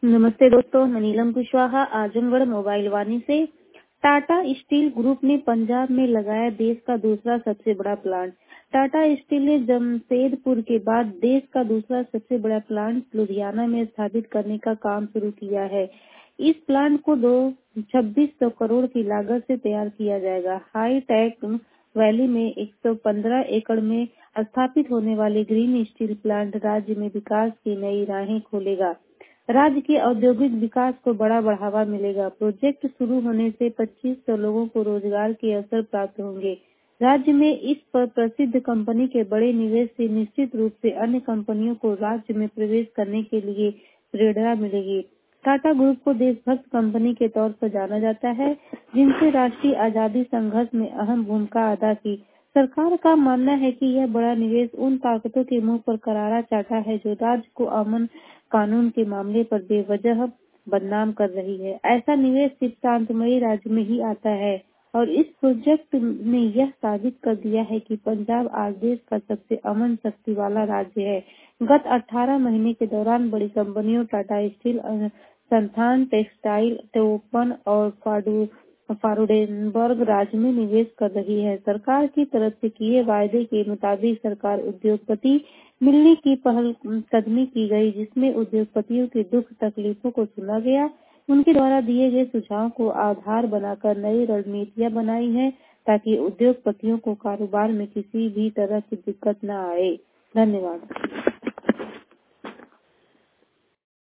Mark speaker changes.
Speaker 1: नमस्ते दोस्तों, मैं नीलम कुशवाहा आजमगढ़ मोबाइल वाणी से। टाटा स्टील ग्रुप ने पंजाब में लगाया देश का दूसरा सबसे बड़ा प्लांट। टाटा स्टील ने जमशेदपुर के बाद देश का दूसरा सबसे बड़ा प्लांट लुधियाना में स्थापित करने का काम शुरू किया है। इस प्लांट को 2600 करोड़ की लागत से तैयार किया जाएगा। हाई टेक वैली में 115 एकड़ में स्थापित होने वाले ग्रीन स्टील प्लांट राज्य में विकास की नई राहें खोलेगा। राज्य के औद्योगिक विकास को बड़ा बढ़ावा मिलेगा। प्रोजेक्ट शुरू होने से 2500 लोगों को रोजगार के अवसर प्राप्त होंगे। राज्य में इस पर प्रसिद्ध कंपनी के बड़े निवेश से निश्चित रूप से अन्य कंपनियों को राज्य में प्रवेश करने के लिए प्रेरणा मिलेगी। टाटा ग्रुप को देशभक्त कंपनी के तौर पर जाना जाता है, जिनसे राष्ट्रीय आजादी संघर्ष में अहम भूमिका अदा की। सरकार का मानना है कि यह बड़ा निवेश उन ताकतों के मुंह पर करारा चाटा है जो राज्य को अमन कानून के मामले पर बेवजह बदनाम कर रही है। ऐसा निवेश सिर्फ शांतमयी राज्य में ही आता है और इस प्रोजेक्ट ने यह साबित कर दिया है कि पंजाब आज देश का सबसे अमन शक्ति वाला राज्य है। गत 18 महीने के दौरान बड़ी कंपनियों टाटा स्टील संस्थान टेक्सटाइल टोपन और फारुडेनबर्ग राज्य में निवेश कर रही है। सरकार की तरफ से किए वायदे के मुताबिक सरकार उद्योगपति मिलने की पहल कदमी की गई, जिसमें उद्योगपतियों के दुख तकलीफों को सुना गया। उनके द्वारा दिए गए सुझावों को आधार बनाकर नई रणनीतियां बनाई हैं ताकि उद्योगपतियों को कारोबार में किसी भी तरह की दिक्कत न आए। धन्यवाद।